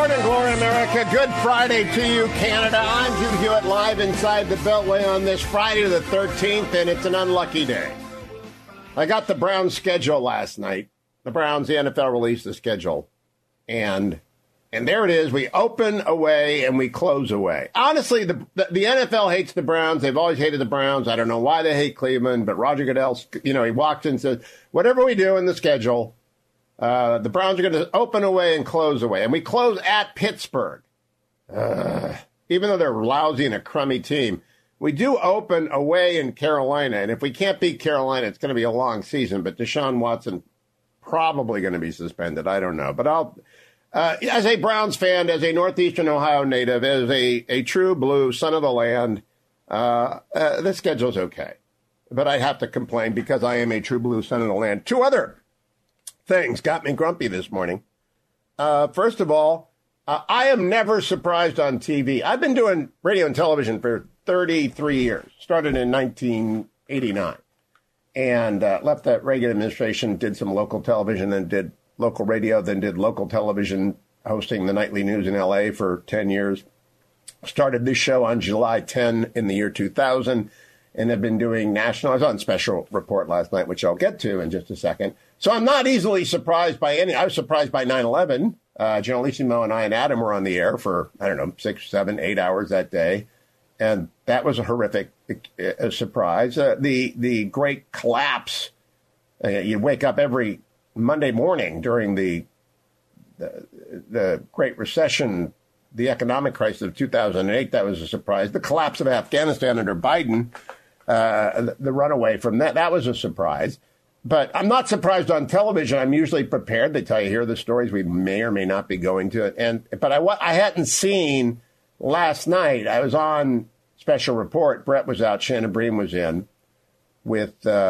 morning, Glory America. Good Friday to you, Canada. I'm Hugh Hewitt, live inside the Beltway on this Friday the 13th, and it's an unlucky day. I got the Browns schedule last night. The Browns, the NFL released the schedule. And there it is. We open away and we close away. Honestly, the NFL hates the Browns. They've always hated the Browns. I don't know why they hate Cleveland, but Roger Goodell, he walked in and said, whatever we do in the schedule, the Browns are going to open away and close away. And we close at Pittsburgh. Even though they're lousy and a crummy team, we do open away in Carolina. And if we can't beat Carolina, it's going to be a long season. But Deshaun Watson probably going to be suspended. I don't know. But as a Browns fan, as a Northeastern Ohio native, as a true blue son of the land, the schedule's okay. But I have to complain because I am a true blue son of the land. Two other things got me grumpy this morning. First of all, I am never surprised on TV. I've been doing radio and television for 33 years, started in 1989, and left that Reagan administration, did some local television, then did local radio, then did local television, hosting the nightly news in L.A. for 10 years. Started this show on July 10 in the year 2000, and have been doing national. I was on Special Report last night, which I'll get to in just a second. So I'm not easily surprised by any. I was surprised by 9/11. Generalissimo and I and Adam were on the air for, 6, 7, 8 hours that day. And that was a horrific surprise. The great collapse. You wake up every Monday morning during the Great Recession, the economic crisis of 2008. That was a surprise. The collapse of Afghanistan under Biden, the runaway from that was a surprise. But I'm not surprised on television. I'm usually prepared. They tell you here are the stories we may or may not be going to it. But I hadn't seen last night. I was on Special Report. Brett was out. Shannon Bream was in with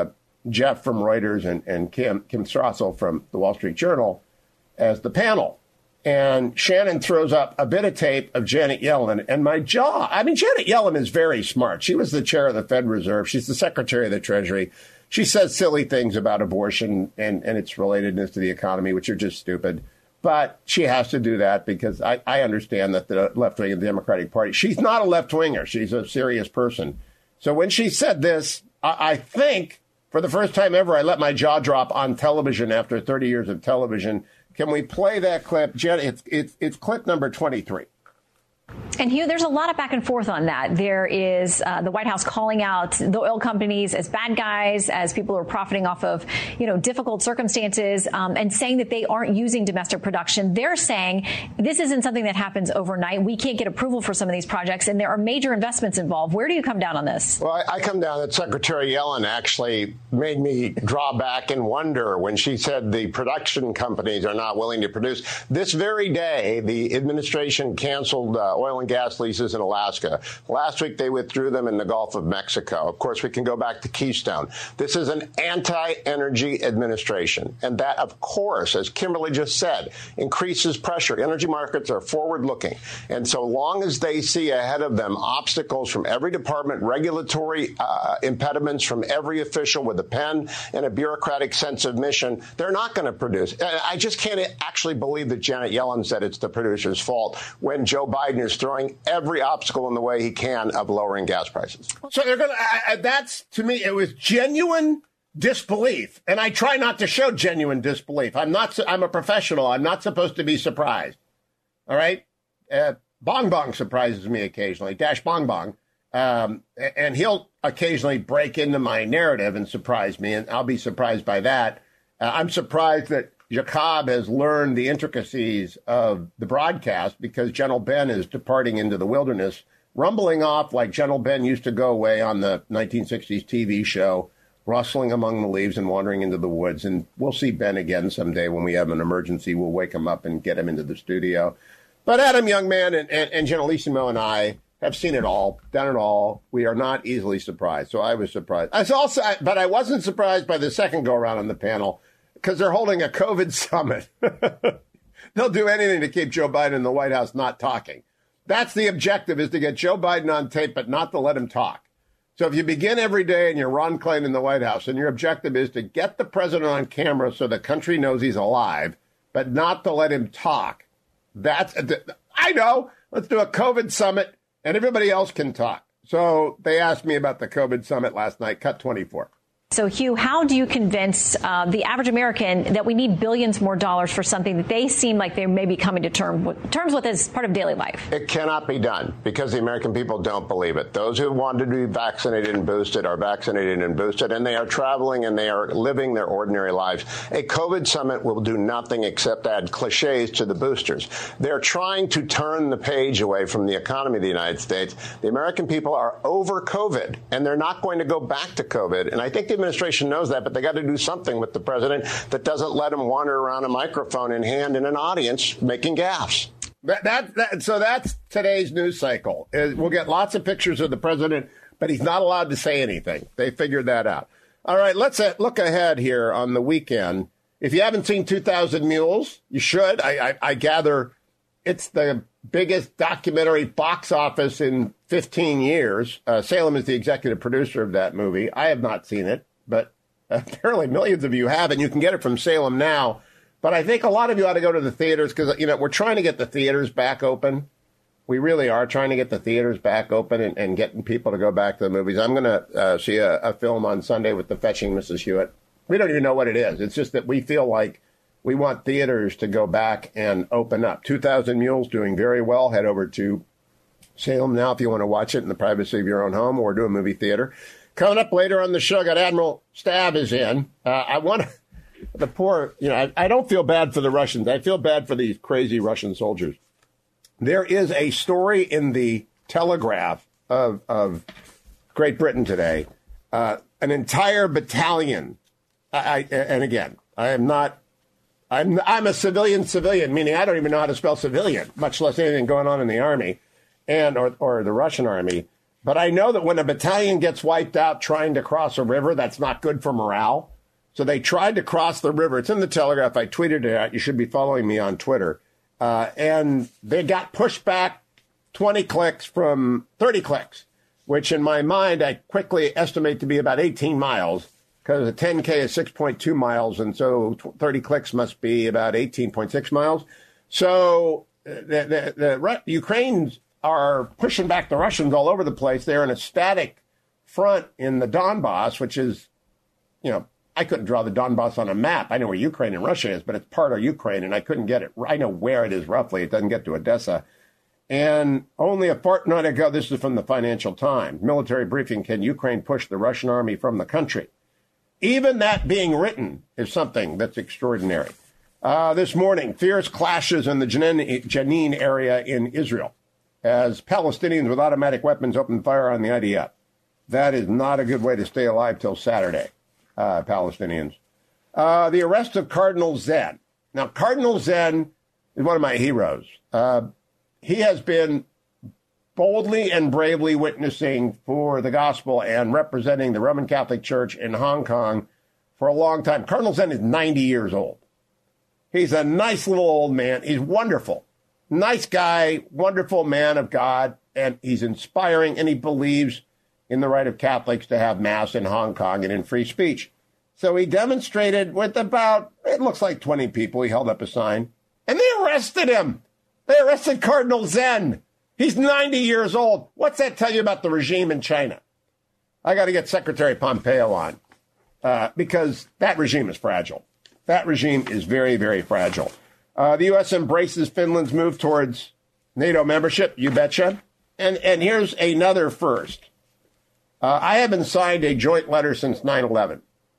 Jeff from Reuters and Kim Strassel from the Wall Street Journal as the panel. And Shannon throws up a bit of tape of Janet Yellen, and my jaw. Janet Yellen is very smart. She was the chair of the Fed Reserve. She's the Secretary of the Treasury. She says silly things about abortion and its relatedness to the economy, which are just stupid. But she has to do that because I understand that the left wing of the Democratic Party, she's not a left winger. She's a serious person. So when she said this, I think for the first time ever, I let my jaw drop on television after 30 years of television. Can we play that clip? Jen, it's clip number 23. And Hugh, there's a lot of back and forth on that. There is the White House calling out the oil companies as bad guys, as people who are profiting off of, difficult circumstances, and saying that they aren't using domestic production. They're saying this isn't something that happens overnight. We can't get approval for some of these projects, and there are major investments involved. Where do you come down on this? Well, I come down that Secretary Yellen actually made me draw back and wonder when she said the production companies are not willing to produce. This very day, the administration canceled oil and gas leases in Alaska. Last week, they withdrew them in the Gulf of Mexico. Of course, we can go back to Keystone. This is an anti-energy administration. And that, of course, as Kimberly just said, increases pressure. Energy markets are forward-looking. And so long as they see ahead of them obstacles from every department, regulatory impediments from every official with a pen and a bureaucratic sense of mission, they're not going to produce. I just can't actually believe that Janet Yellen said it's the producer's fault when Joe Biden is throwing every obstacle in the way he can of lowering gas prices. So they're going to, that's, to me, it was genuine disbelief. And I try not to show genuine disbelief. I'm a professional. I'm not supposed to be surprised. All right. Bong Bong surprises me occasionally. Dash Bong Bong. And he'll occasionally break into my narrative and surprise me. And I'll be surprised by that. I'm surprised that Jacob has learned the intricacies of the broadcast because General Ben is departing into the wilderness, rumbling off like General Ben used to go away on the 1960s TV show, rustling among the leaves and wandering into the woods. And we'll see Ben again someday when we have an emergency. We'll wake him up and get him into the studio. But Adam Youngman and Generalissimo and I have seen it all, done it all. We are not easily surprised. So I was surprised. But I wasn't surprised by the second go around on the panel, because they're holding a COVID summit. They'll do anything to keep Joe Biden in the White House not talking. That's the objective, is to get Joe Biden on tape, but not to let him talk. So if you begin every day and you're Ron Klain in the White House, and your objective is to get the president on camera so the country knows he's alive, but not to let him talk, I know. Let's do a COVID summit and everybody else can talk. So they asked me about the COVID summit last night, cut 24. So, Hugh, how do you convince the average American that we need billions more dollars for something that they seem like they may be coming to terms with as part of daily life? It cannot be done because the American people don't believe it. Those who want to be vaccinated and boosted are vaccinated and boosted, and they are traveling and they are living their ordinary lives. A COVID summit will do nothing except add cliches to the boosters. They're trying to turn the page away from the economy of the United States. The American people are over COVID, and they're not going to go back to COVID. And I think the administration knows that, but they got to do something with the president that doesn't let him wander around a microphone in hand in an audience making gaffes. So that's today's news cycle. We'll get lots of pictures of the president, but he's not allowed to say anything. They figured that out. All right, let's look ahead here on the weekend. If you haven't seen 2,000 Mules, you should. I gather it's the biggest documentary box office in 15 years. Salem is the executive producer of that movie. I have not seen it, but apparently millions of you have, and you can get it from Salem now. But I think a lot of you ought to go to the theaters because, we're trying to get the theaters back open. We really are trying to get the theaters back open and getting people to go back to the movies. I'm going to see a film on Sunday with the Fetching Mrs. Hewitt. We don't even know what it is. It's just that we feel like we want theaters to go back and open up. 2,000 Mules doing very well. Head over to Salem now if you want to watch it in the privacy of your own home or do a movie theater. Coming up later on the show, got Admiral Stab is in. I don't feel bad for the Russians. I feel bad for these crazy Russian soldiers. There is a story in the Telegraph of Great Britain today. An entire battalion. I'm a civilian, meaning I don't even know how to spell civilian, much less anything going on in the army or the Russian army. But I know that when a battalion gets wiped out trying to cross a river, that's not good for morale. So they tried to cross the river. It's in the Telegraph. I tweeted it out. You should be following me on Twitter. And they got pushed back 20 clicks from 30 clicks, which in my mind, I quickly estimate to be about 18 miles because a 10K is 6.2 miles. And so 30 clicks must be about 18.6 miles. So the Ukrainians are pushing back the Russians all over the place. They're in a static front in the Donbass, which is, I couldn't draw the Donbass on a map. I know where Ukraine and Russia is, but it's part of Ukraine, and I couldn't get it. I know where it is roughly. It doesn't get to Odessa. And only a fortnight ago, this is from the Financial Times, military briefing, can Ukraine push the Russian army from the country? Even that being written is something that's extraordinary. This morning, fierce clashes in the Jenin area in Israel as Palestinians with automatic weapons open fire on the IDF. That is not a good way to stay alive till Saturday, Palestinians. The arrest of Cardinal Zen. Now, Cardinal Zen is one of my heroes. He has been boldly and bravely witnessing for the gospel and representing the Roman Catholic Church in Hong Kong for a long time. Cardinal Zen is 90 years old. He's a nice little old man. He's wonderful. Nice guy, wonderful man of God, and he's inspiring, and he believes in the right of Catholics to have Mass in Hong Kong and in free speech. So he demonstrated with about, it looks like 20 people. He held up a sign, and they arrested him. They arrested Cardinal Zen. He's 90 years old. What's that tell you about the regime in China? I got to get Secretary Pompeo on because that regime is fragile. That regime is very, very fragile. The U.S. embraces Finland's move towards NATO membership, you betcha. And here's another first. I haven't signed a joint letter since 9/11.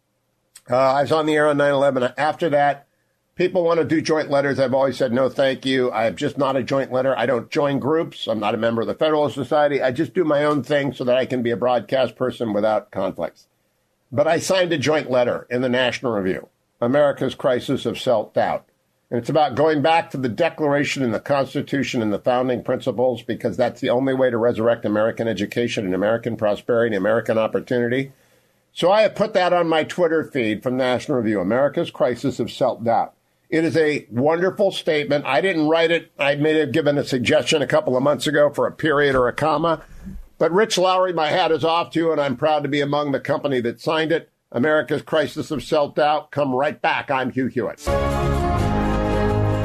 I was on the air on 9/11. After that, people want to do joint letters. I've always said, no, thank you. I'm just not a joint letter. I don't join groups. I'm not a member of the Federalist Society. I just do my own thing so that I can be a broadcast person without conflicts. But I signed a joint letter in the National Review, America's Crisis of Self-Doubt. And it's about going back to the Declaration and the Constitution and the founding principles, because that's the only way to resurrect American education and American prosperity and American opportunity. So I have put that on my Twitter feed from National Review, America's Crisis of Self-Doubt. It is a wonderful statement. I didn't write it. I may have given a suggestion a couple of months ago for a period or a comma. But Rich Lowry, my hat is off to you, and I'm proud to be among the company that signed it. America's Crisis of Self-Doubt. Come right back. I'm Hugh Hewitt.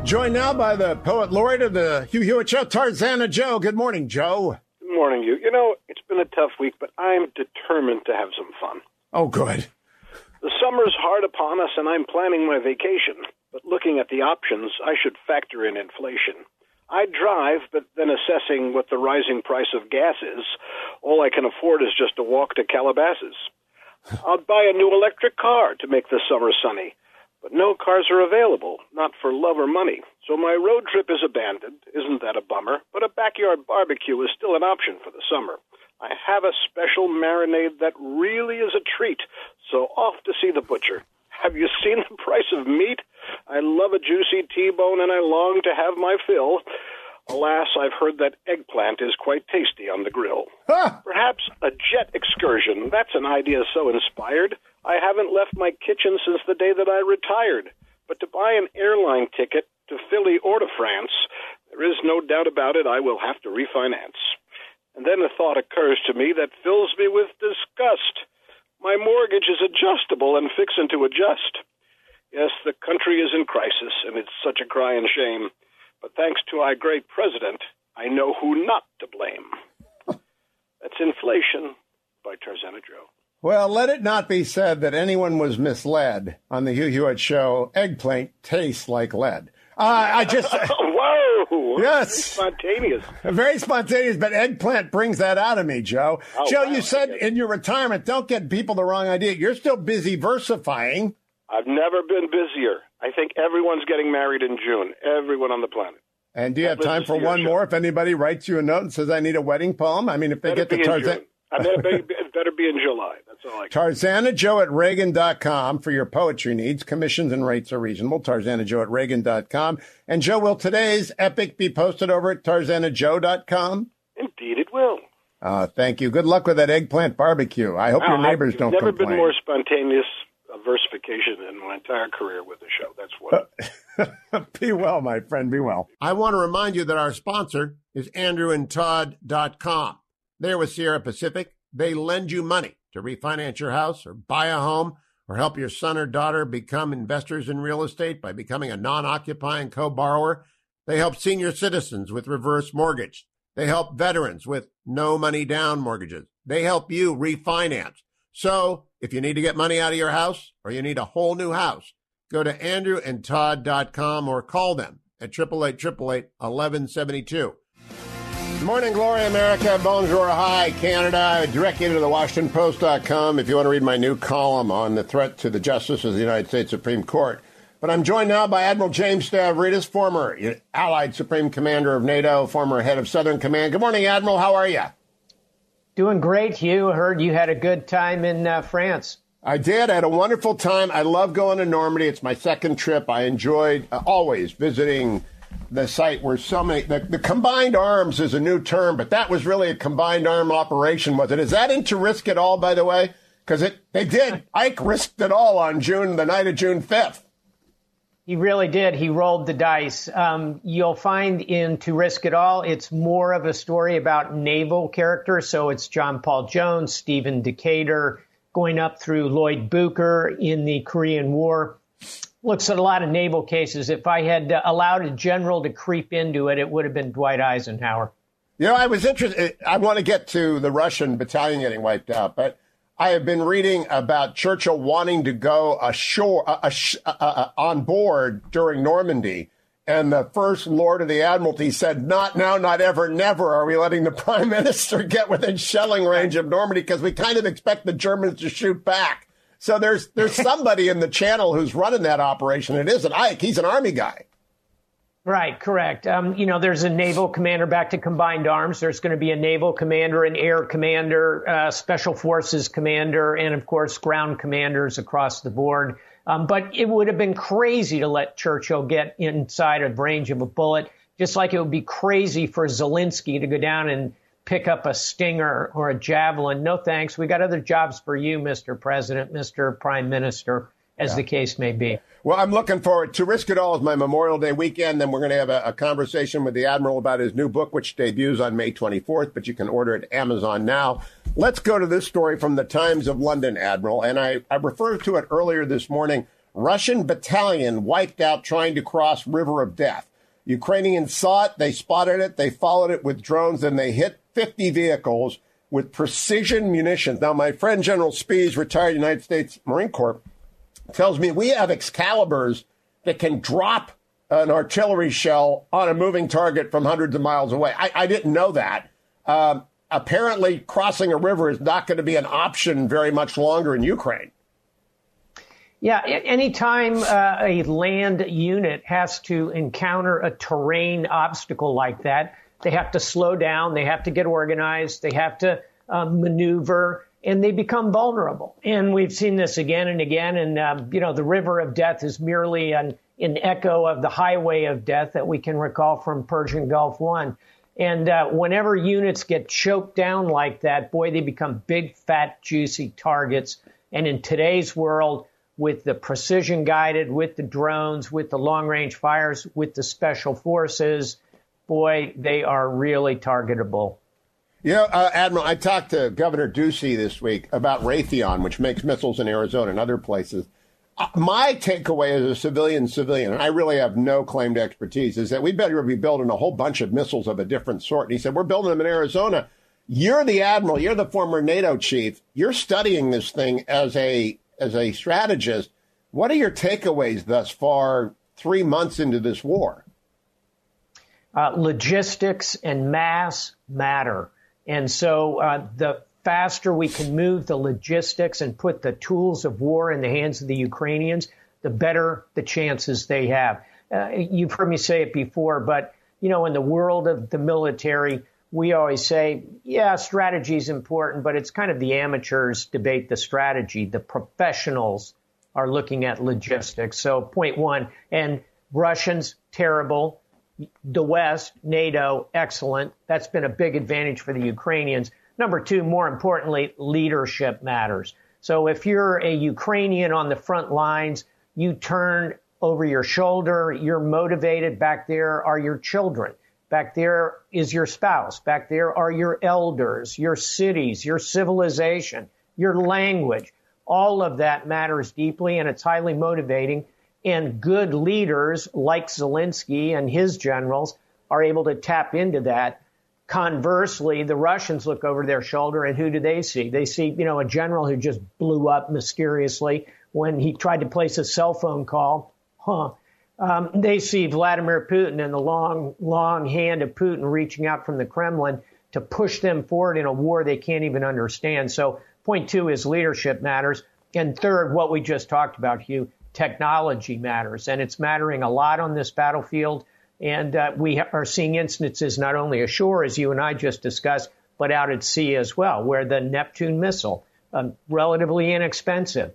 Joined now by the poet laureate of the Hugh Hewitt Show, Tarzana Joe. Good morning, Joe. Good morning, Hugh. You know, it's been a tough week, but I'm determined to have some fun. Oh, good. The summer's hard upon us, and I'm planning my vacation. But looking at the options, I should factor in inflation. I drive, but then assessing what the rising price of gas is, all I can afford is just a walk to Calabasas. I'll buy a new electric car to make the summer sunny. But no cars are available, not for love or money. So my road trip is abandoned. Isn't that a bummer? But a backyard barbecue is still an option for the summer. I have a special marinade that really is a treat. So off to see the butcher. Have you seen the price of meat? I love a juicy T-bone and I long to have my fill. Alas, I've heard that eggplant is quite tasty on the grill. Huh. Perhaps a jet excursion. That's an idea so inspired. I haven't left my kitchen since the day that I retired. But to buy an airline ticket to Philly or to France, there is no doubt about it, I will have to refinance. And then a thought occurs to me that fills me with disgust. My mortgage is adjustable and fixing to adjust. Yes, the country is in crisis, and it's such a crying shame. But thanks to our great president, I know who not to blame. That's Inflation by Tarzana Joe. Well, let it not be said that anyone was misled on the Hugh Hewitt Show. Eggplant tastes like lead. Whoa! Yes. Spontaneous. Very spontaneous, but eggplant brings that out of me, Joe. Oh, Joe, wow, you said in your retirement, don't get people the wrong idea. You're still busy versifying. I've never been busier. I think everyone's getting married in June. Everyone on the planet. And do you have time for one more? If anybody writes you a note and says, I need a wedding poem? I mean, if they get to Tarzan. It better be in July. That's all I can. TarzanaJoe@Reagan.com for your poetry needs. Commissions and rates are reasonable. TarzanaJoe@Reagan.com. And Joe, will today's epic be posted over at TarzanaJoe.com? Indeed it will. Thank you. Good luck with that eggplant barbecue. I hope your neighbors don't complain. I've never been more spontaneous versification in my entire career with the show. That's what. Be well, my friend. Be well. I want to remind you that our sponsor is AndrewandTodd.com. They're with Sierra Pacific. They lend you money to refinance your house or buy a home or help your son or daughter become investors in real estate by becoming a non-occupying co-borrower. They help senior citizens with reverse mortgage. They help veterans with no money down mortgages. They help you refinance. So if you need to get money out of your house or you need a whole new house, go to AndrewandTodd.com or call them at 888-888-1172. Good morning, Glory, America. Bonjour, hi, Canada. I direct you to the WashingtonPost.com if you want to read my new column on the threat to the justice of the United States Supreme Court. But I'm joined now by Admiral James Stavridis, former Allied Supreme Commander of NATO, former head of Southern Command. Good morning, Admiral. How are you? Doing great, Hugh. I heard you had a good time in France. I did. I had a wonderful time. I love going to Normandy. It's my second trip. I enjoyed always visiting the site where so many, the combined arms is a new term, but that was really a combined arm operation, was it? Is that into risk at all, by the way? Because they did. Ike risked it all on the night of June 5th. He really did. He rolled the dice. You'll find in To Risk It All, it's more of a story about naval characters. So it's John Paul Jones, Stephen Decatur, going up through Lloyd Booker in the Korean War. Looks at a lot of naval cases. If I had allowed a general to creep into it, it would have been Dwight Eisenhower. You know, I was interested. I want to get to the Russian battalion getting wiped out, but I have been reading about Churchill wanting to go ashore on board during Normandy. And the First Lord of the Admiralty said, not now, not ever, never are we letting the Prime Minister get within shelling range of Normandy because we kind of expect the Germans to shoot back. So there's somebody in the channel who's running that operation. It isn't Ike. He's an Army guy. Right, correct. There's a naval commander back to combined arms. There's going to be a naval commander, an air commander, special forces commander, and, of course, ground commanders across the board. But it would have been crazy to let Churchill get inside of range of a bullet, just like it would be crazy for Zelensky to go down and pick up a Stinger or a Javelin. No thanks. We got other jobs for you, Mr. President, Mr. Prime Minister, as the case may be. Well, I'm looking forward to Risk It All is my Memorial Day weekend. Then we're going to have a conversation with the Admiral about his new book, which debuts on May 24th, but you can order it at Amazon now. Let's go to this story from the Times of London, Admiral. And I referred to it earlier this morning. Russian battalion wiped out trying to cross River of Death. Ukrainians saw it, they spotted it, they followed it with drones, and they hit 50 vehicles with precision munitions. Now, my friend General Spies, retired United States Marine Corps, tells me we have Excaliburs that can drop an artillery shell on a moving target from hundreds of miles away. I didn't know that. Apparently, crossing a river is not going to be an option very much longer in Ukraine. Yeah, anytime a land unit has to encounter a terrain obstacle like that, they have to slow down, they have to get organized, they have to maneuver, and they become vulnerable. And we've seen this again and again. And, the River of Death is merely an echo of the Highway of Death that we can recall from Persian Gulf One. And whenever units get choked down like that, boy, they become big, fat, juicy targets. And in today's world, with the precision guided, with the drones, with the long range fires, with the special forces, boy, they are really targetable. Admiral, I talked to Governor Ducey this week about Raytheon, which makes missiles in Arizona and other places. My takeaway as a civilian, and I really have no claim to expertise, is that we better be building a whole bunch of missiles of a different sort. And he said, we're building them in Arizona. You're the admiral. You're the former NATO chief. You're studying this thing as a strategist. What are your takeaways thus far 3 months into this war? Logistics and mass matter. And so the faster we can move the logistics and put the tools of war in the hands of the Ukrainians, the better the chances they have. You've heard me say it before, but, in the world of the military, we always say, yeah, strategy is important, but it's kind of the amateurs debate the strategy. The professionals are looking at logistics. So point one, and Russians, terrible. The West, NATO, excellent. That's been a big advantage for the Ukrainians. Number two, more importantly, leadership matters. So if you're a Ukrainian on the front lines, you turn over your shoulder, you're motivated. Back there are your children. Back there is your spouse. Back there are your elders, your cities, your civilization, your language. All of that matters deeply, and it's highly motivating. And good leaders like Zelensky and his generals are able to tap into that. Conversely, the Russians look over their shoulder, and who do they see? They see, a general who just blew up mysteriously when he tried to place a cell phone call. They see Vladimir Putin and the long hand of Putin reaching out from the Kremlin to push them forward in a war they can't even understand. So point two is leadership matters. And third, what we just talked about, Hugh, technology matters. And it's mattering a lot on this battlefield. And we are seeing instances not only ashore, as you and I just discussed, but out at sea as well, where the Neptune missile, relatively inexpensive,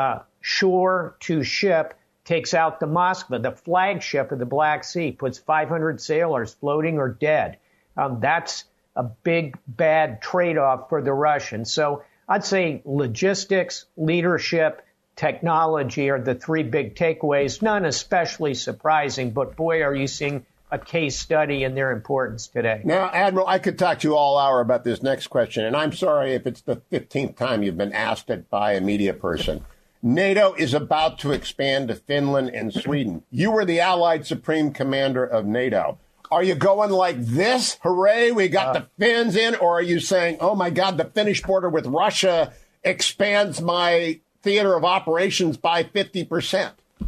shore to ship, takes out the Moskva, the flagship of the Black Sea, puts 500 sailors floating or dead. That's a big, bad trade-off for the Russians. So I'd say logistics, leadership, technology are the three big takeaways, none especially surprising, but boy, are you seeing a case study in their importance today. Now, Admiral, I could talk to you all hour about this next question, and I'm sorry if it's the 15th time you've been asked it by a media person. NATO is about to expand to Finland and Sweden. You were the Allied Supreme Commander of NATO. Are you going like this? Hooray, we got the Finns in, or are you saying, oh my God, the Finnish border with Russia expands my theater of operations by 50%?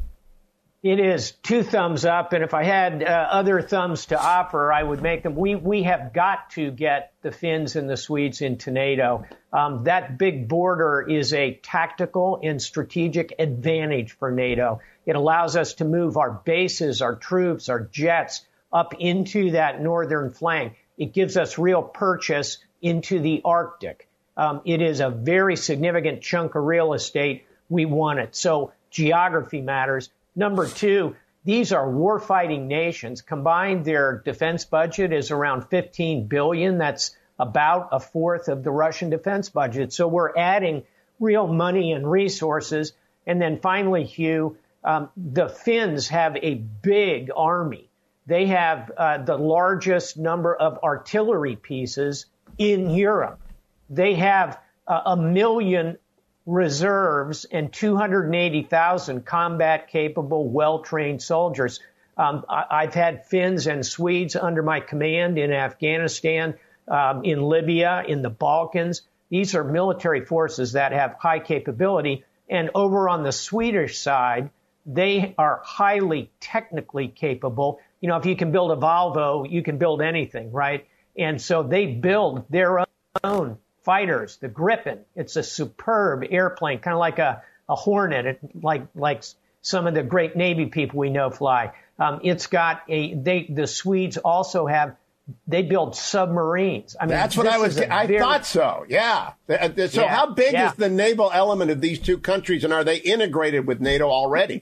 It is two thumbs up, and if I had other thumbs to offer, I would make them. We have got to get the Finns and the Swedes into NATO. That big border is a tactical and strategic advantage for NATO. It allows us to move our bases, our troops, our jets up into that northern flank. It gives us real purchase into the Arctic. It is a very significant chunk of real estate. We want it. So geography matters. Number two, these are warfighting nations. Combined, their defense budget is around $15 billion. That's about a fourth of the Russian defense budget. So we're adding real money and resources. And then finally, Hugh, the Finns have a big army. They have the largest number of artillery pieces in Europe. They have 1 million reserves and 280,000 combat-capable, well-trained soldiers. I've had Finns and Swedes under my command in Afghanistan, in Libya, in the Balkans. These are military forces that have high capability. And over on the Swedish side, they are highly technically capable. You know, if you can build a Volvo, you can build anything, right? And so they build their own fighters, the Gripen. It's a superb airplane, kind of like a Hornet, like some of the great Navy people we know fly. It's got the Swedes also they build submarines. I mean, that's what I thought so. Yeah. So how big is the naval element of these two countries, and are they integrated with NATO already?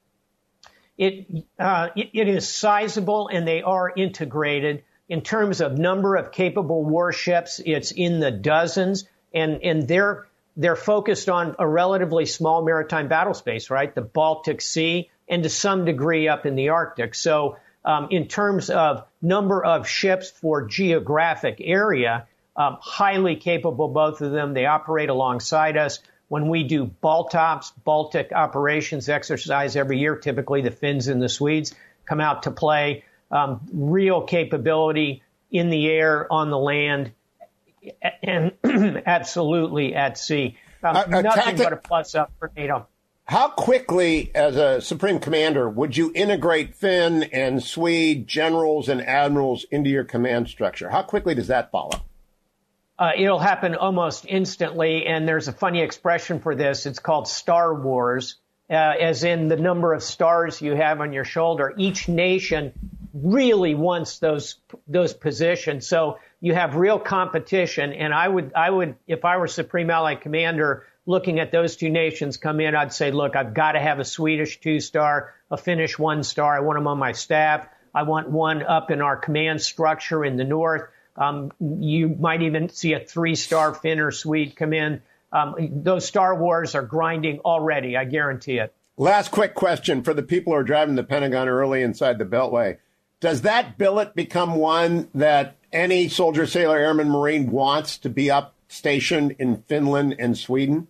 It is sizable, and they are integrated. In terms of number of capable warships, it's in the dozens, and they're focused on a relatively small maritime battle space, right? The Baltic Sea, and to some degree up in the Arctic. So in terms of number of ships for geographic area, highly capable, both of them. They operate alongside us. When we do Baltic operations exercise every year, typically the Finns and the Swedes come out to play. Real capability in the air, on the land, and absolutely at sea. Nothing but a plus up for NATO. How quickly, as a Supreme Commander, would you integrate Finn and Swede generals and admirals into your command structure? How quickly does that follow? It'll happen almost instantly, and there's a funny expression for this. It's called Star Wars, as in the number of stars you have on your shoulder. Each nation really wants those positions, so you have real competition. And I would, if I were Supreme Allied Commander, looking at those two nations come in, I'd say, look, I've got to have a Swedish 2-star, a Finnish 1-star. I want them on my staff. I want one up in our command structure in the north. You might even see a 3-star Finn or Swede come in. Those Star Wars are grinding already, I guarantee it. Last quick question for the people who are driving the Pentagon early inside the Beltway. Does that billet become one that any soldier, sailor, airman, Marine wants to be up stationed in Finland and Sweden?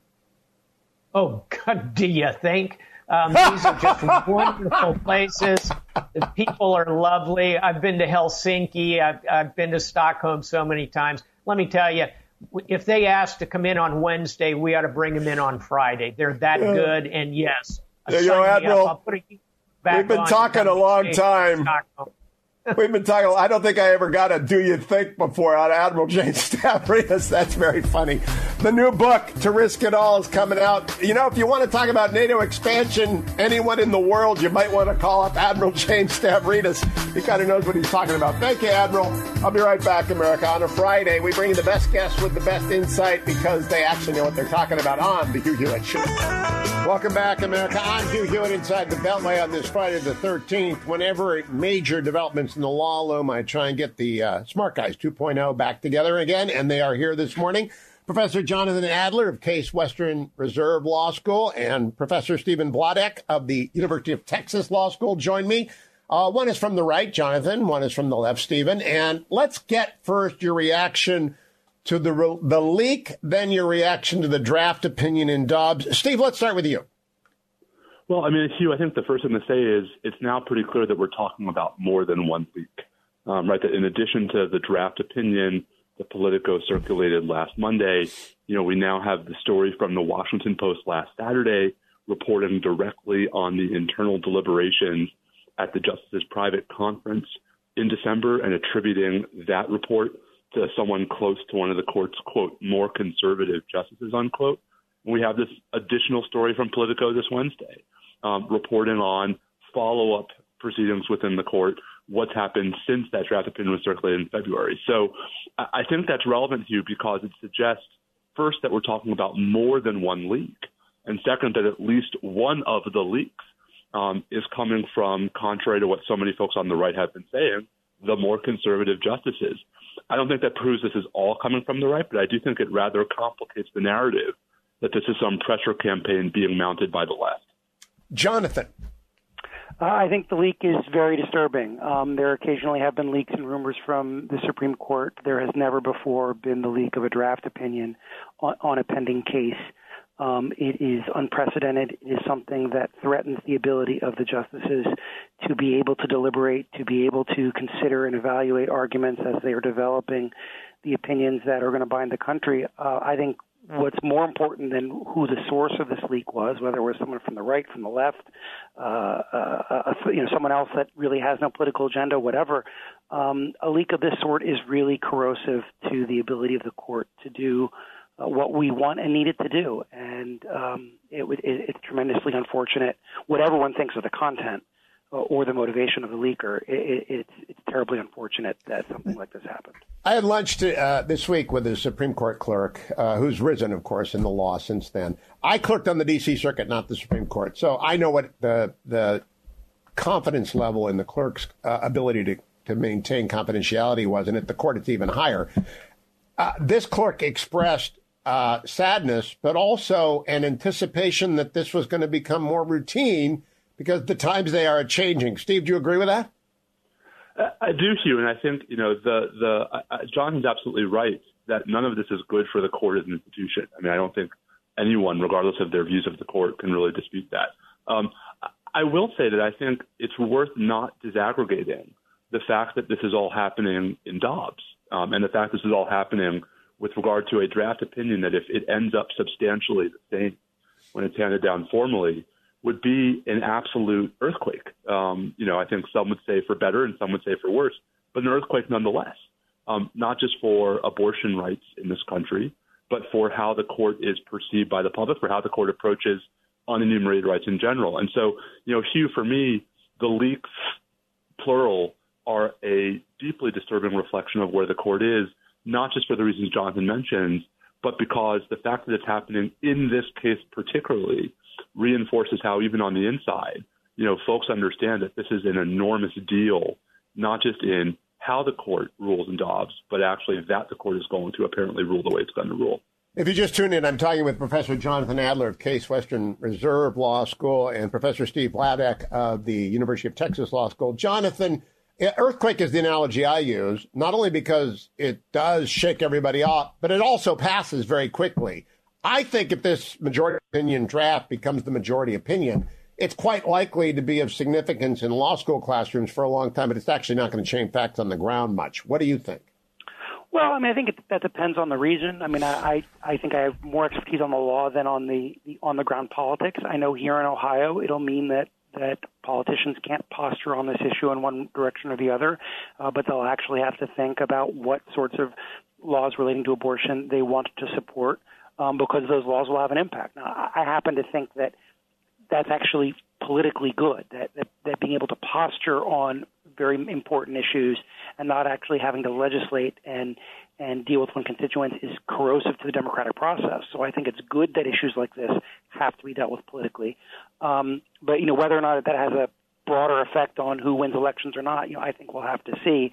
Oh, God, do you think? These are just wonderful places. The people are lovely. I've been to Helsinki. I've been to Stockholm so many times. Let me tell you, if they ask to come in on Wednesday, we ought to bring them in on Friday. They're that good. And yes, Admiral, we've been talking a long time. We've been talking. I don't think I ever got a "Do you think" before out of Admiral Jane Stavridis. That's very funny. The new book, To Risk It All, is coming out. You know, if you want to talk about NATO expansion, anyone in the world, you might want to call up Admiral Jane Stavridis. He kind of knows what he's talking about. Thank you, Admiral. I'll be right back, America. On a Friday, we bring you the best guests with the best insight because they actually know what they're talking about on The Hugh Hewitt Show. Welcome back, America. I'm Hugh Hewitt inside the Beltway on this Friday the 13th. Whenever major developments in the law loom, I try and get the Smart Guys 2.0 back together again, and they are here this morning. Professor Jonathan Adler of Case Western Reserve Law School and Professor Stephen Vladek of the University of Texas Law School join me. One is from the right, Jonathan. One is from the left, Stephen. And let's get first your reaction to the leak, then your reaction to the draft opinion in Dobbs. Steve, let's start with you. Well, I mean, Hugh, I think the first thing to say is it's now pretty clear that we're talking about more than one leak, right? That in addition to the draft opinion that Politico circulated last Monday, you know, we now have the story from the Washington Post last Saturday reporting directly on the internal deliberations at the justices' private conference in December and attributing that report to someone close to one of the court's, quote, more conservative justices, unquote. And we have this additional story from Politico this Wednesday, reporting on follow-up proceedings within the court, what's happened since that draft opinion was circulated in February. So I think that's relevant to you because it suggests, first, that we're talking about more than one leak, and second, that at least one of the leaks is coming from, contrary to what so many folks on the right have been saying, the more conservative justices. I don't think that proves this is all coming from the right, but I do think it rather complicates the narrative that this is some pressure campaign being mounted by the left. Jonathan. I think the leak is very disturbing. There occasionally have been leaks and rumors from the Supreme Court. There has never before been the leak of a draft opinion on a pending case. It is unprecedented. It is something that threatens the ability of the justices to be able to deliberate, to be able to consider and evaluate arguments as they are developing the opinions that are going to bind the country. I think what's more important than who the source of this leak was, whether it was someone from the right, from the left, someone else that really has no political agenda, whatever, a leak of this sort is really corrosive to the ability of the court to do what we want and need it to do. And it's tremendously unfortunate, whatever one thinks of the content or the motivation of the leaker. It's terribly unfortunate that something like this happened. I had lunch this week with the Supreme Court clerk, who's risen, of course, in the law since then. I clerked on the D.C. Circuit, not the Supreme Court, so I know what the confidence level in the clerk's ability to maintain confidentiality was, and at the court it's even higher. This clerk expressed sadness, but also an anticipation that this was going to become more routine because the times they are changing. Steve, do you agree with that? I do, Hugh, and I think Jonathan's absolutely right that none of this is good for the court as an institution. I mean, I don't think anyone, regardless of their views of the court, can really dispute that. I will say that I think it's worth not disaggregating the fact that this is all happening in Dobbs, and the fact this is all happening with regard to a draft opinion that if it ends up substantially the same when it's handed down formally, would be an absolute earthquake. I think some would say for better and some would say for worse, but an earthquake nonetheless, not just for abortion rights in this country, but for how the court is perceived by the public, for how the court approaches unenumerated rights in general. And so, Hugh, for me, the leaks, plural, are a deeply disturbing reflection of where the court is, not just for the reasons Jonathan mentioned, but because the fact that it's happening in this case particularly reinforces how even on the inside, folks understand that this is an enormous deal, not just in how the court rules in Dobbs, but actually that the court is going to apparently rule the way it's going to rule. If you just tuned in, I'm talking with Professor Jonathan Adler of Case Western Reserve Law School and Professor Steve Vladeck of the University of Texas Law School. Jonathan, earthquake is the analogy I use, not only because it does shake everybody off, but it also passes very quickly. I think if this majority opinion draft becomes the majority opinion, it's quite likely to be of significance in law school classrooms for a long time, but it's actually not going to change facts on the ground much. What do you think? Well, I think that depends on the region. I think I have more expertise on the law than on the on-the-ground politics. I know here in Ohio it'll mean that politicians can't posture on this issue in one direction or the other, but they'll actually have to think about what sorts of laws relating to abortion they want to support, because those laws will have an impact. Now, I happen to think that that's actually politically good, that being able to posture on very important issues and not actually having to legislate and deal with one constituent is corrosive to the democratic process. So I think it's good that issues like this have to be dealt with politically. But whether or not that has a broader effect on who wins elections or not, I think we'll have to see.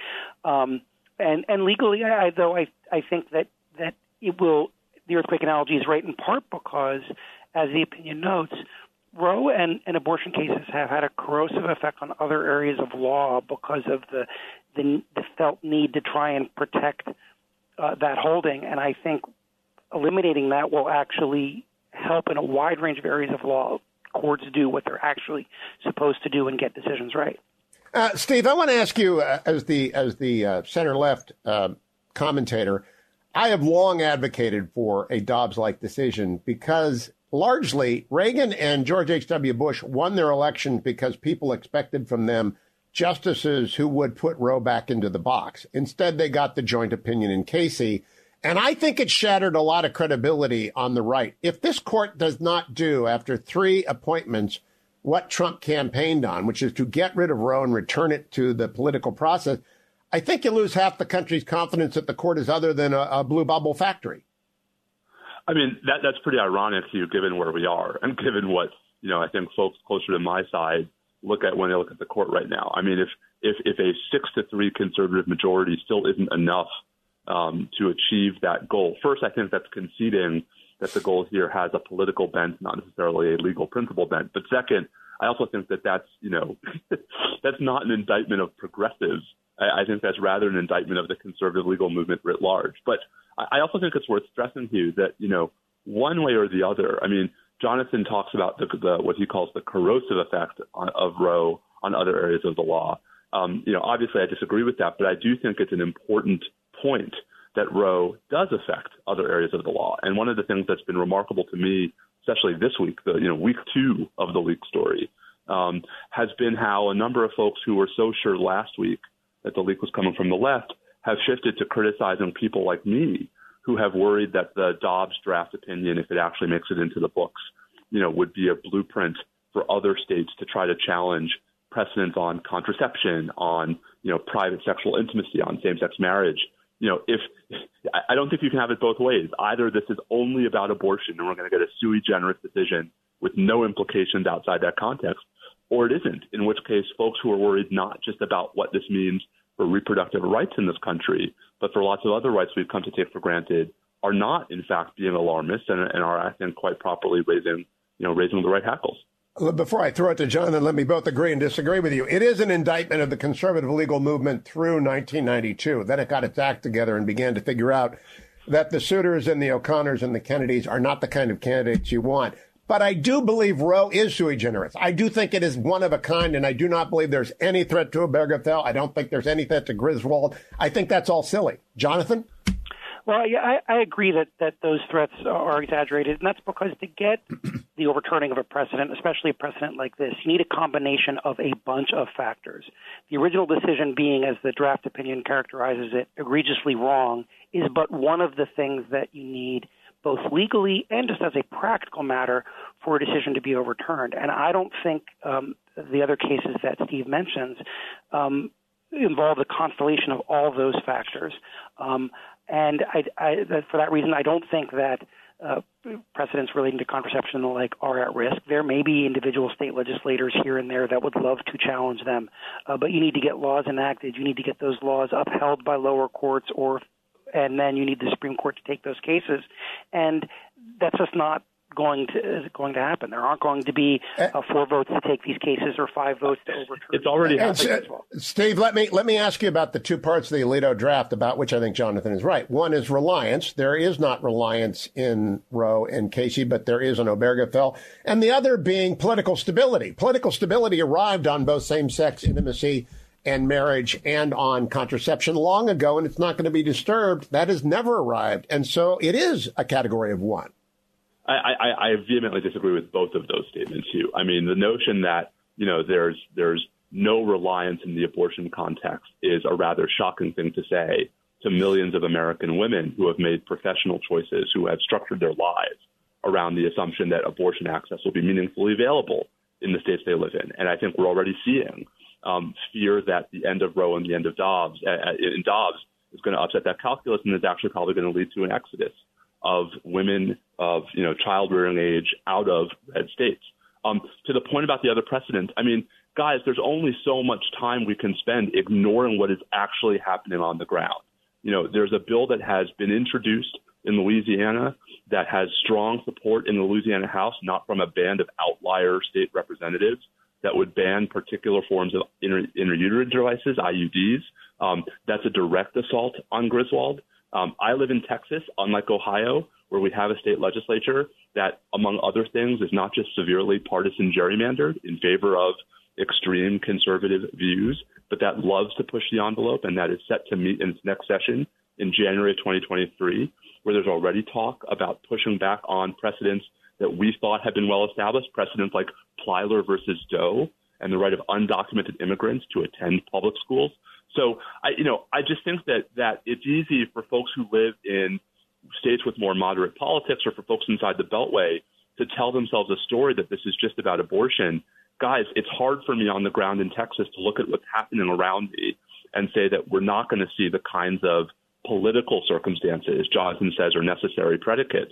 And legally, I think that it will. The earthquake analogy is right in part because, as the opinion notes, Roe and abortion cases have had a corrosive effect on other areas of law because of the felt need to try and protect that holding. And I think eliminating that will actually help in a wide range of areas of law courts do what they're actually supposed to do and get decisions right. Steve, I want to ask you, as the center-left commentator, I have long advocated for a Dobbs-like decision because largely Reagan and George H.W. Bush won their elections because people expected from them justices who would put Roe back into the box. Instead, they got the joint opinion in Casey. And I think it shattered a lot of credibility on the right. If this court does not do, after 3 appointments, what Trump campaigned on, which is to get rid of Roe and return it to the political process, I think you lose half the country's confidence that the court is other than a blue bubble factory. I mean, that's pretty ironic, Hugh, given where we are and given what, I think folks closer to my side look at when they look at the court right now. I mean, if a 6-3 conservative majority still isn't enough to achieve that goal, first, I think that's conceding that the goal here has a political bent, not necessarily a legal principle bent. But second, I also think that that's that's not an indictment of progressives. I think that's rather an indictment of the conservative legal movement writ large. But I also think it's worth stressing, Hugh, that, one way or the other. I mean, Jonathan talks about the what he calls the corrosive effect of Roe on other areas of the law. Obviously I disagree with that, but I do think it's an important point that Roe does affect other areas of the law. And one of the things that's been remarkable to me, especially this week, week 2 of the leak story, has been how a number of folks who were so sure last week that the leak was coming from the left have shifted to criticizing people like me who have worried that the Dobbs draft opinion, if it actually makes it into the books, would be a blueprint for other states to try to challenge precedents on contraception, on, private sexual intimacy, on same-sex marriage. If I don't think you can have it both ways. Either this is only about abortion and we're going to get a sui generis decision with no implications outside that context, or it isn't, in which case folks who are worried not just about what this means for reproductive rights in this country, but for lots of other rights we've come to take for granted, are not, in fact, being alarmist and are, I think, quite properly raising the right hackles. Before I throw it to Jonathan, let me both agree and disagree with you. It is an indictment of the conservative legal movement through 1992. Then it got its act together and began to figure out that the Souters and the O'Connors and the Kennedys are not the kind of candidates you want. But I do believe Roe is sui generis. I do think it is one of a kind, and I do not believe there's any threat to Obergefell. I don't think there's any threat to Griswold. I think that's all silly. Jonathan? Well, I agree that those threats are exaggerated, and that's because to get the overturning of a precedent, especially a precedent like this, you need a combination of a bunch of factors. The original decision being, as the draft opinion characterizes it, egregiously wrong, is but one of the things that you need both legally and just as a practical matter for a decision to be overturned. And I don't think the other cases that Steve mentions involve the constellation of all of those factors. And for that reason, I don't think that precedents relating to contraception and the like are at risk. There may be individual state legislators here and there that would love to challenge them, but you need to get laws enacted. You need to get those laws upheld by lower courts, and then you need the Supreme Court to take those cases. And that's just not going to happen. There aren't going to be 4 votes to take these cases or 5 votes to overturn. It's already happened as well. Steve, let me ask you about the 2 parts of the Alito draft about which I think Jonathan is right. One is reliance. There is not reliance in Roe and Casey, but there is in Obergefell. And the other being political stability. Political stability arrived on both same-sex intimacy and marriage and on contraception long ago, and it's not going to be disturbed. That has never arrived. And so it is a category of one. I vehemently disagree with both of those statements, Hugh. I mean, the notion that, there's no reliance in the abortion context is a rather shocking thing to say to millions of American women who have made professional choices, who have structured their lives around the assumption that abortion access will be meaningfully available in the states they live in. And I think we're already seeing fear that the end of Roe and the end of Dobbs is going to upset that calculus and is actually probably going to lead to an exodus of women of childbearing age out of red states. To the point about the other precedents, I mean, guys, there's only so much time we can spend ignoring what is actually happening on the ground. There's a bill that has been introduced in Louisiana that has strong support in the Louisiana House, not from a band of outlier state representatives, that would ban particular forms of intrauterine devices, IUDs. That's a direct assault on Griswold. I live in Texas, unlike Ohio, where we have a state legislature that, among other things, is not just severely partisan gerrymandered in favor of extreme conservative views, but that loves to push the envelope, and that is set to meet in its next session in January of 2023, where there's already talk about pushing back on precedents that we thought had been well established, precedents like Plyler versus Doe and the right of undocumented immigrants to attend public schools. So I just think that it's easy for folks who live in states with more moderate politics or for folks inside the Beltway to tell themselves a story that this is just about abortion. Guys, it's hard for me on the ground in Texas to look at what's happening around me and say that we're not going to see the kinds of political circumstances Jonathan says are necessary predicates.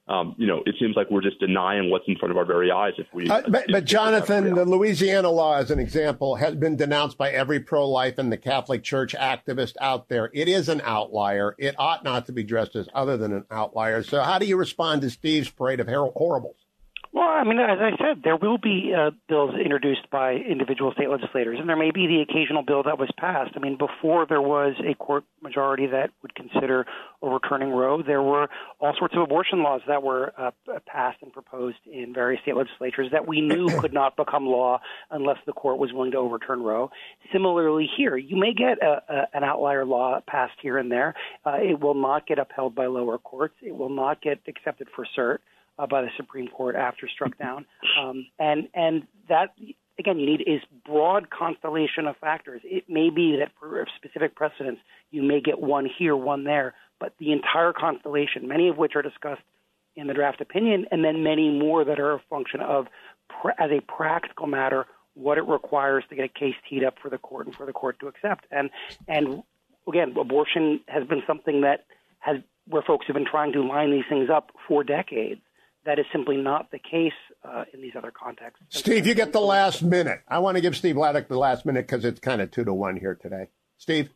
It seems like we're just denying what's in front of our very eyes. But Jonathan, the Louisiana law, as an example, has been denounced by every pro-life and the Catholic Church activist out there. It is an outlier. It ought not to be dressed as other than an outlier. So how do you respond to Steve's parade of horribles? Well, I mean, as I said, there will be bills introduced by individual state legislators, and there may be the occasional bill that was passed. I mean, before there was a court majority that would consider overturning Roe, there were all sorts of abortion laws that were passed and proposed in various state legislatures that we knew could not become law unless the court was willing to overturn Roe. Similarly here, you may get an outlier law passed here and there. It will not get upheld by lower courts. It will not get accepted for cert by the Supreme Court after struck down. And that, again, you need is broad constellation of factors. It may be that for specific precedents, you may get one here, one there, but the entire constellation, many of which are discussed in the draft opinion, and then many more that are a function of, as a practical matter, what it requires to get a case teed up for the court and for the court to accept. And again, abortion has been something that where folks have been trying to line these things up for decades. That is simply not the case in these other contexts. Steve, you get the last minute. I want to give Steve Vladeck the last minute because it's kind of 2-1 here today. Steve?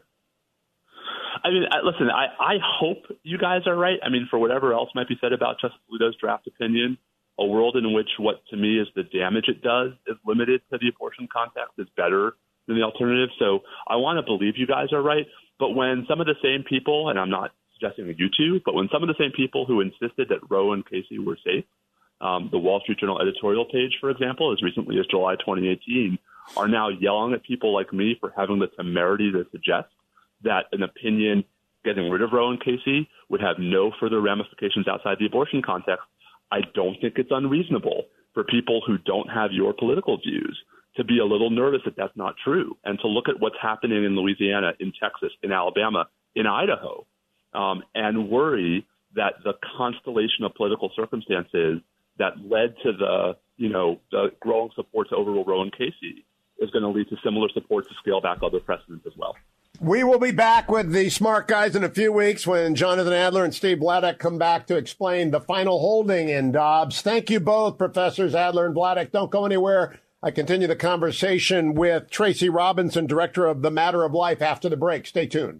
I mean, listen, I hope you guys are right. I mean, for whatever else might be said about Justice Alito's draft opinion, a world in which what to me is the damage it does is limited to the abortion context is better than the alternative. So I want to believe you guys are right. But when some of the same people, and I'm not suggesting that you two, but when some of the same people who insisted that Roe and Casey were safe, the Wall Street Journal editorial page, for example, as recently as July 2018, are now yelling at people like me for having the temerity to suggest that an opinion getting rid of Roe and Casey would have no further ramifications outside the abortion context, I don't think it's unreasonable for people who don't have your political views to be a little nervous that that's not true, and to look at what's happening in Louisiana, in Texas, in Alabama, in Idaho, and worry that the constellation of political circumstances that led to the growing support to overrule Roe and Casey is going to lead to similar support to scale back other precedents as well. We will be back with the smart guys in a few weeks when Jonathan Adler and Steve Vladeck come back to explain the final holding in Dobbs. Thank you both, Professors Adler and Vladeck. Don't go anywhere. I continue the conversation with Tracy Robinson, director of The Matter of Life, after the break. Stay tuned.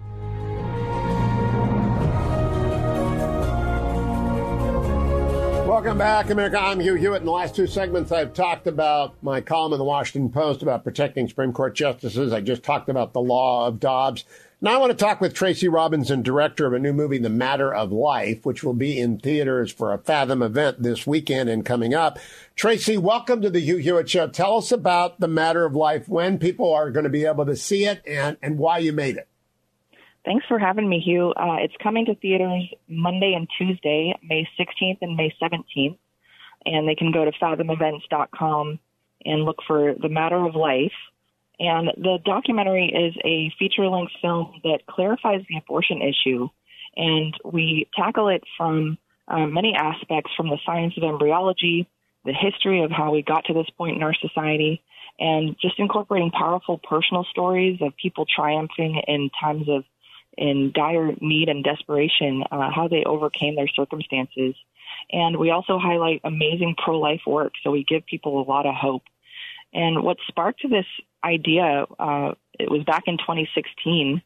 Welcome back, America. I'm Hugh Hewitt. In the last two segments, I've talked about my column in the Washington Post about protecting Supreme Court justices. I just talked about the law of Dobbs. Now I want to talk with Tracy Robinson, director of a new movie, The Matter of Life, which will be in theaters for a Fathom event this weekend and coming up. Tracy, welcome to the Hugh Hewitt Show. Tell us about The Matter of Life, when people are going to be able to see it, and why you made it. Thanks for having me, Hugh. It's coming to theaters Monday and Tuesday, May 16th and May 17th. And they can go to fathomevents.com and look for The Matter of Life. And the documentary is a feature-length film that clarifies the abortion issue. And we tackle it from many aspects, from the science of embryology, the history of how we got to this point in our society, and just incorporating powerful personal stories of people triumphing in times of in dire need and desperation, how they overcame their circumstances. And we also highlight amazing pro-life work, so we give people a lot of hope. And what sparked this idea, it was back in 2016,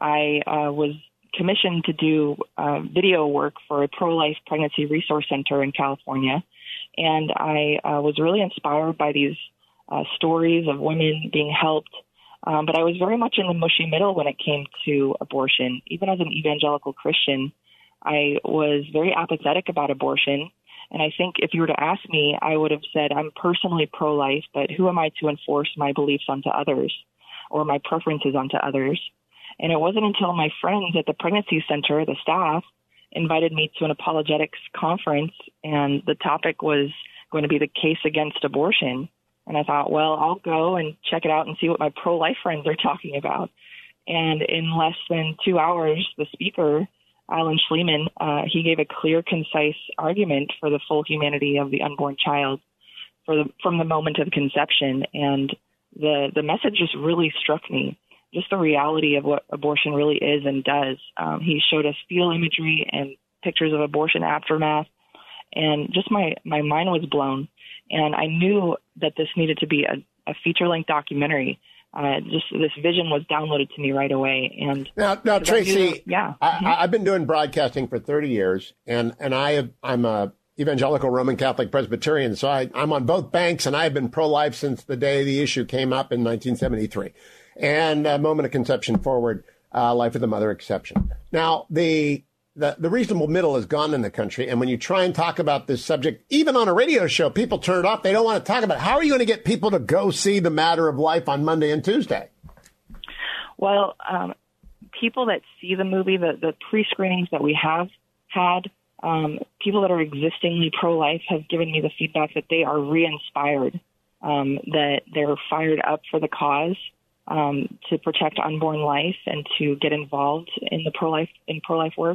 I was commissioned to do video work for a pro-life pregnancy resource center in California. And I was really inspired by these stories of women being helped. But I was very much in the mushy middle when it came to abortion. Even as an evangelical Christian, I was very apathetic about abortion. And I think if you were to ask me, I would have said I'm personally pro-life, but who am I to enforce my beliefs onto others or my preferences onto others? And it wasn't until my friends at the pregnancy center, the staff, invited me to an apologetics conference, and the topic was going to be the case against abortion. And I thought, well, I'll go and check it out and see what my pro-life friends are talking about. And in less than 2 hours, the speaker, Alan Schliemann, he gave a clear, concise argument for the full humanity of the unborn child from the moment of conception. And the message just really struck me, just the reality of what abortion really is and does. He showed us still imagery and pictures of abortion aftermath. And just my mind was blown. And I knew that this needed to be a feature-length documentary. Just this vision was downloaded to me right away. And now, Tracy, I've been doing broadcasting for 30 years, and I'm a evangelical Roman Catholic Presbyterian, so I'm on both banks, and I've been pro-life since the day the issue came up in 1973. And moment of conception forward, life of the mother exception. Now, the reasonable middle is gone in the country, and when you try and talk about this subject, even on a radio show, people turn it off. They don't want to talk about it. How are you going to get people to go see The Matter of Life on Monday and Tuesday? Well, people that see the movie, the pre-screenings that we have had, people that are existingly pro-life have given me the feedback that they are re-inspired, that they're fired up for the cause, to protect unborn life and to get involved in the pro-life work.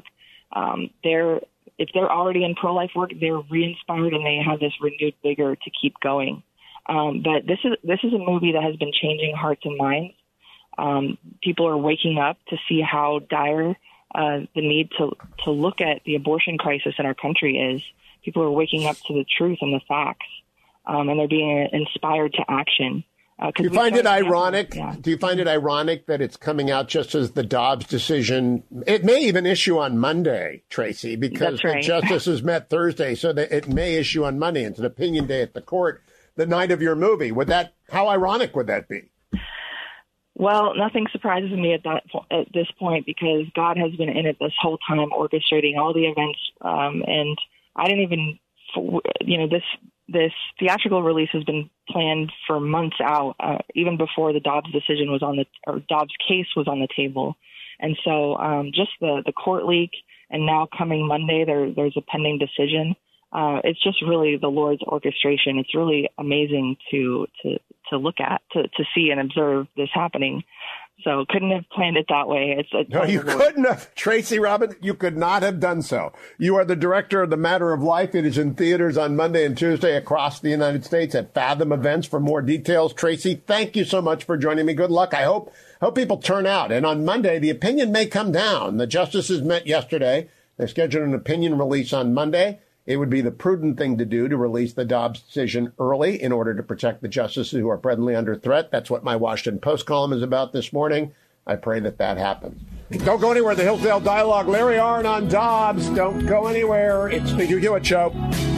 If they're already in pro-life work, they're re-inspired and they have this renewed vigor to keep going. But this is a movie that has been changing hearts and minds. People are waking up to see how dire the need to look at the abortion crisis in our country is. People are waking up to the truth and the facts, and they're being inspired to action. Do you find it ironic? Yeah. Do you find it ironic that it's coming out just as the Dobbs decision? It may even issue on Monday, Tracy, because the justices met Thursday, so that it may issue on Monday. It's an opinion day at the court the night of your movie. How ironic would that be? Well, nothing surprises me at this point, because God has been in it this whole time, orchestrating all the events. And I didn't even, this theatrical release has been planned for months out, even before the Dobbs decision was Dobbs case was on the table. And so, just the court leak, and now coming Monday, there's a pending decision. It's just really the Lord's orchestration. It's really amazing to look at, to see and observe this happening. So couldn't have planned it that way. No, you couldn't have. Tracy Robin, you could not have done so. You are the director of The Matter of Life. It is in theaters on Monday and Tuesday across the United States at Fathom Events. For more details, Tracy, thank you so much for joining me. Good luck. I hope people turn out. And on Monday, the opinion may come down. The justices met yesterday. They're scheduled an opinion release on Monday. It would be the prudent thing to do to release the Dobbs decision early in order to protect the justices who are presently under threat. That's what my Washington Post column is about this morning. I pray that happens. Don't go anywhere. The Hillsdale Dialogue. Larry Arnn on Dobbs. Don't go anywhere. It's the Hugh Hewitt Show.